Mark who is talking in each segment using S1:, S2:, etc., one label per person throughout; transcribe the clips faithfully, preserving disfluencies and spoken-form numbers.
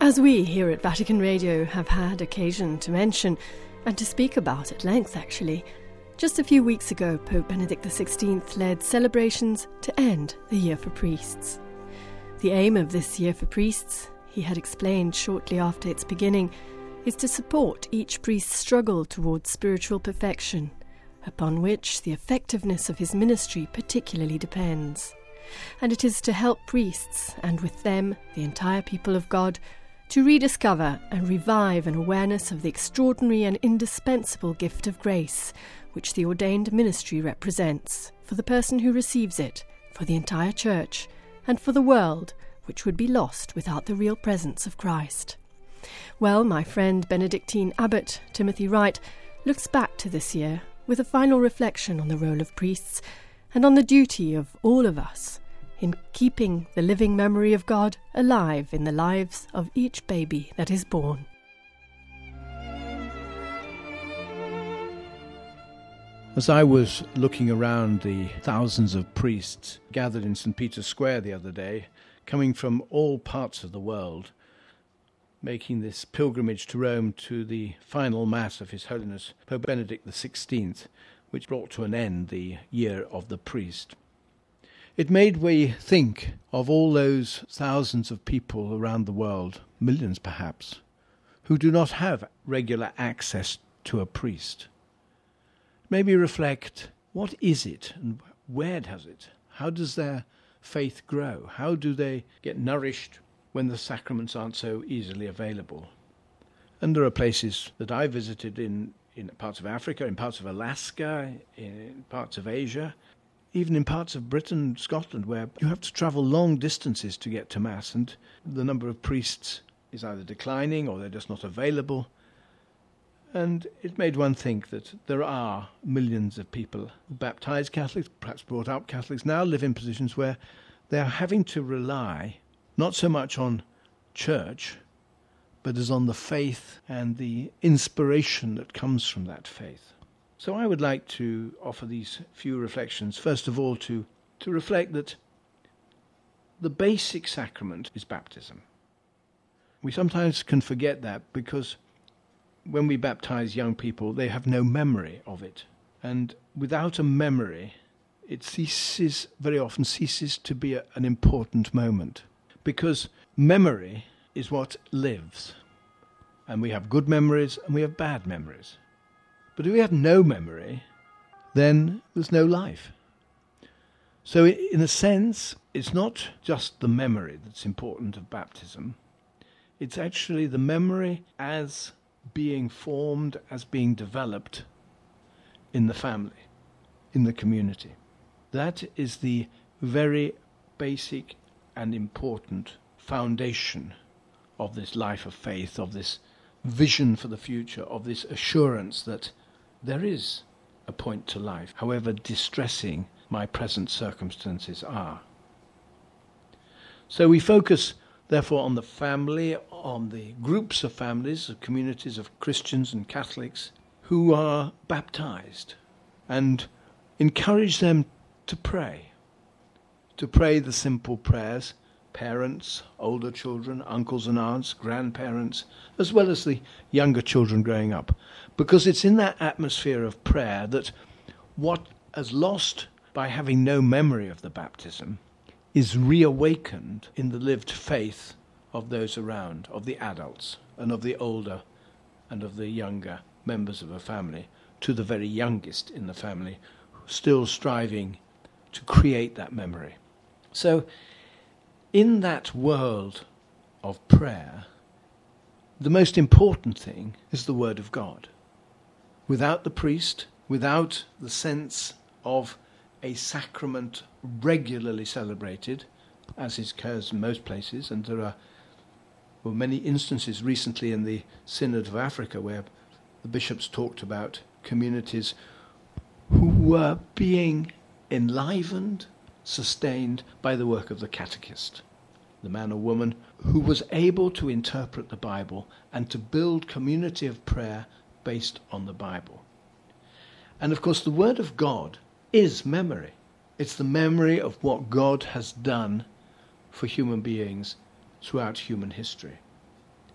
S1: As we here at Vatican Radio have had occasion to mention, and to speak about at length actually, just a few weeks ago Pope Benedict the sixteenth led celebrations to end the Year for Priests. The aim of this Year for Priests, he had explained shortly after its beginning, is to support each priest's struggle towards spiritual perfection, upon which the effectiveness of his ministry particularly depends. And it is to help priests, and with them the entire people of God, to rediscover and revive an awareness of the extraordinary and indispensable gift of grace, which the ordained ministry represents, for the person who receives it, for the entire Church, and for the world, which would be lost without the real presence of Christ. Well, my friend Benedictine Abbot Timothy Wright looks back to this year with a final reflection on the role of priests and on the duty of all of us in keeping the living memory of God alive in the lives of each baby that is born.
S2: As I was looking around the thousands of priests gathered in Saint Peter's Square the other day, coming from all parts of the world, making this pilgrimage to Rome to the final Mass of His Holiness Pope Benedict the sixteenth, which brought to an end the Year of the Priest. It made me think of all those thousands of people around the world, millions perhaps, who do not have regular access to a priest. Maybe reflect, what is it and where does it? How does their faith grow? How do they get nourished when the sacraments aren't so easily available? And there are places that I visited in, in parts of Africa, in parts of Alaska, in parts of Asia, even in parts of Britain, Scotland, where you have to travel long distances to get to Mass, and the number of priests is either declining or they're just not available. And it made one think that there are millions of people who baptized Catholics, perhaps brought up Catholics, now live in positions where they are having to rely not so much on church, but as on the faith and the inspiration that comes from that faith. So I would like to offer these few reflections, first of all to, to reflect that the basic sacrament is baptism. We sometimes can forget that because when we baptize young people, they have no memory of it. And without a memory, it ceases, very often ceases to be a, an important moment. Because memory is what lives. And we have good memories and we have bad memories. But if we have no memory, then there's no life. So in a sense, it's not just the memory that's important of baptism. It's actually the memory as being formed, as being developed in the family, in the community. That is the very basic and important foundation of this life of faith, of this vision for the future, of this assurance that there is a point to life, however distressing my present circumstances are. So we focus, therefore, on the family, on the groups of families, of communities of Christians and Catholics who are baptized, and encourage them to pray, to pray the simple prayers, parents, older children, uncles and aunts, grandparents, as well as the younger children growing up. Because it's in that atmosphere of prayer that what is lost by having no memory of the baptism is reawakened in the lived faith of those around, of the adults and of the older and of the younger members of a family, to the very youngest in the family, still striving to create that memory. So, in that world of prayer, the most important thing is the Word of God. Without the priest, without the sense of a sacrament regularly celebrated, as is occurs in most places, and there are well, many instances recently in the Synod of Africa where the bishops talked about communities who were being enlivened, sustained by the work of the catechist, the man or woman who was able to interpret the Bible and to build community of prayer based on the Bible. And of course the Word of God is memory. It's the memory of what God has done for human beings throughout human history.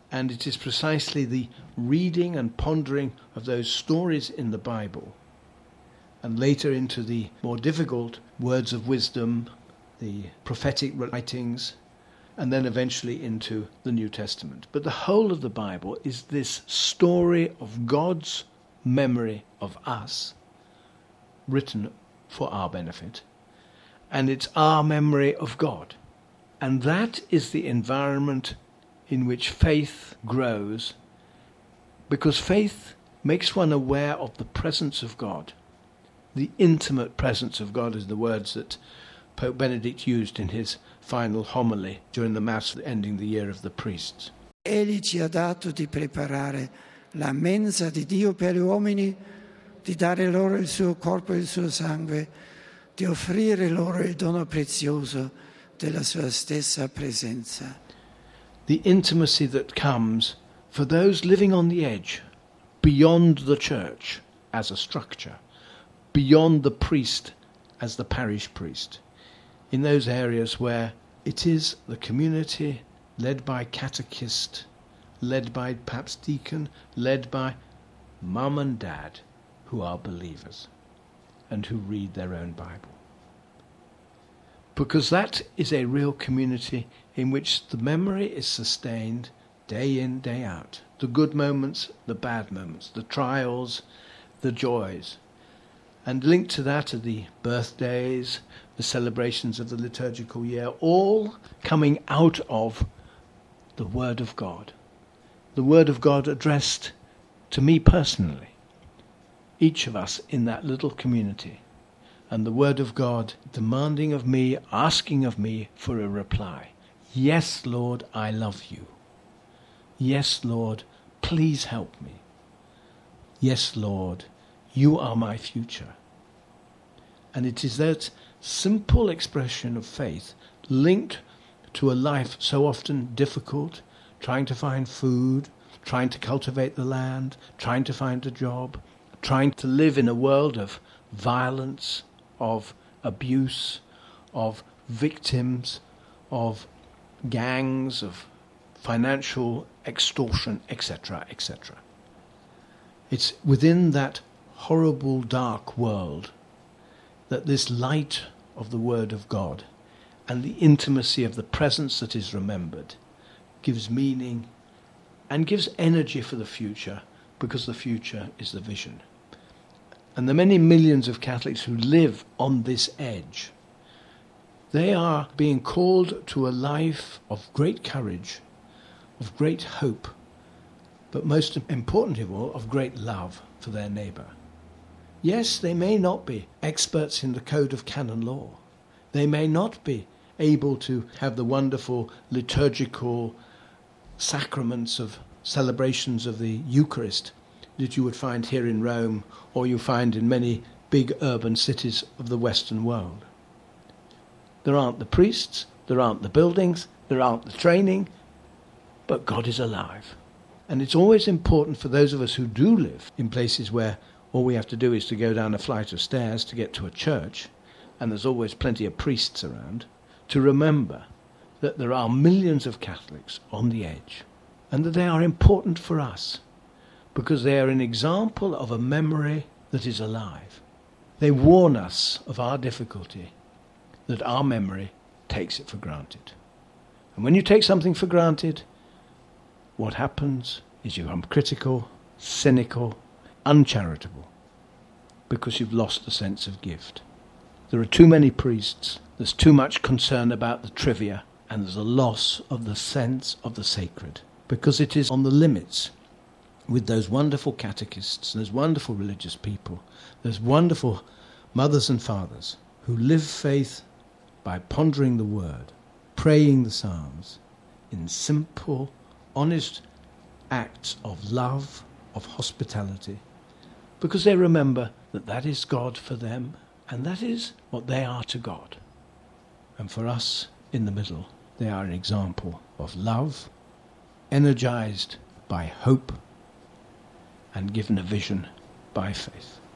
S2: And it is precisely the reading and pondering of those stories in the Bible, and later into the more difficult words of wisdom, the prophetic writings, and then eventually into the New Testament. But the whole of the Bible is this story of God's memory of us, written for our benefit, and it's our memory of God. And that is the environment in which faith grows, because faith makes one aware of the presence of God. The intimate presence of God is the words that Pope Benedict used in his final homily during the Mass ending the year of the priests.
S3: Egli ci ha dato di preparare la mensa di Dio per gli uomini, di dare loro il suo corpo e il suo sangue, di offrire loro il dono prezioso della sua stessa presenza.
S2: The intimacy that comes for those living on the edge, beyond the church as a structure, beyond the priest as the parish priest, in those areas where it is the community led by catechist, led by perhaps deacon, led by mum and dad who are believers and who read their own Bible. Because that is a real community in which the memory is sustained day in, day out. The good moments, the bad moments, the trials, the joys. And linked to that are the birthdays, the celebrations of the liturgical year, all coming out of the Word of God. The Word of God addressed to me personally, each of us in that little community. And the Word of God demanding of me, asking of me for a reply. Yes, Lord, I love you. Yes, Lord, please help me. Yes, Lord, you are my future. And it is that simple expression of faith linked to a life so often difficult, trying to find food, trying to cultivate the land, trying to find a job, trying to live in a world of violence, of abuse, of victims, of gangs, of financial extortion, et cetera, et cetera. It's within that horrible, dark world that this light of the Word of God and the intimacy of the presence that is remembered gives meaning and gives energy for the future, because the future is the vision. And the many millions of Catholics who live on this edge, they are being called to a life of great courage, of great hope, but most importantly of all, of great love for their neighbour. Yes, they may not be experts in the code of canon law. They may not be able to have the wonderful liturgical sacraments of celebrations of the Eucharist that you would find here in Rome, or you find in many big urban cities of the Western world. There aren't the priests, there aren't the buildings, there aren't the training, but God is alive. And it's always important for those of us who do live in places where all we have to do is to go down a flight of stairs to get to a church, and there's always plenty of priests around, to remember that there are millions of Catholics on the edge, and that they are important for us, because they are an example of a memory that is alive. They warn us of our difficulty, that our memory takes it for granted. And when you take something for granted, what happens is you become critical, cynical, uncharitable, because you've lost the sense of gift. There are too many priests, there's too much concern about the trivia, and there's a loss of the sense of the sacred, because it is on the limits with those wonderful catechists, those wonderful religious people, those wonderful mothers and fathers who live faith by pondering the Word, praying the Psalms, in simple, honest acts of love, of hospitality, because they remember that that is God for them, and that is what they are to God. And for us, in the middle, they are an example of love, energized by hope, and given a vision by faith.